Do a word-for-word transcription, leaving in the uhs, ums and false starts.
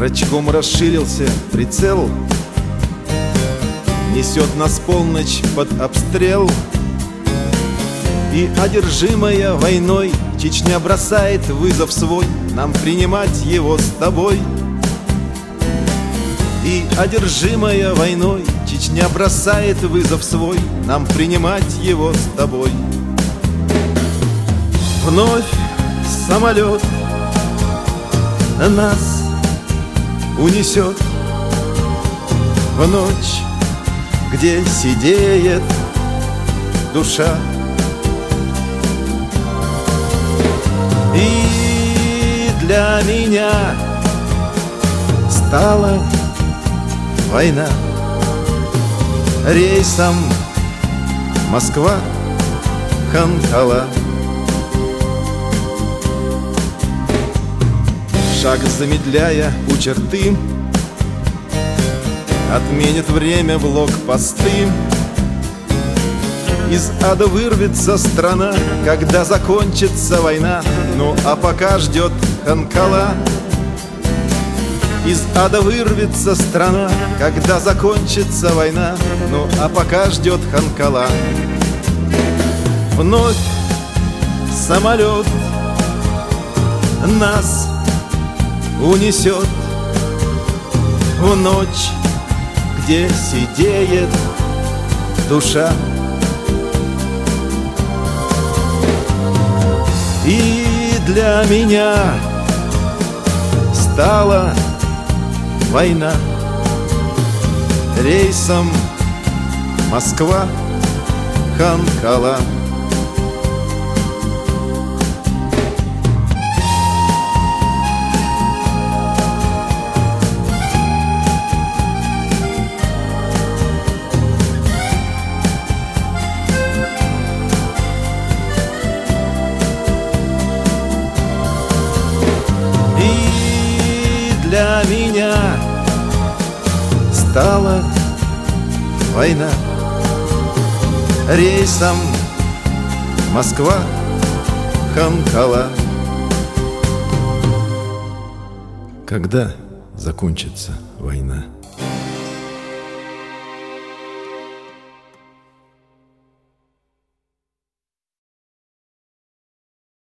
Зрачком расширился прицел, несет нас полночь под обстрел. И одержимая войной Чечня бросает вызов свой нам принимать его с тобой. И одержимая войной Чечня бросает вызов свой нам принимать его с тобой. Вновь самолет нас унесет в ночь, где сидеет душа. И для меня стала война рейсом Москва-Ханкала. Шаг замедляя у черты, отменит время блокпосты. Из ада вырвется страна, когда закончится война. Ну а пока ждет Ханкала. Из ада вырвется страна, когда закончится война. Ну а пока ждет Ханкала. Вновь самолет нас унесет в ночь, где сидеет душа. И для меня стала война рейсом Москва-Ханкала. Для меня стала война рейсом Москва-Ханкала. Когда закончится война?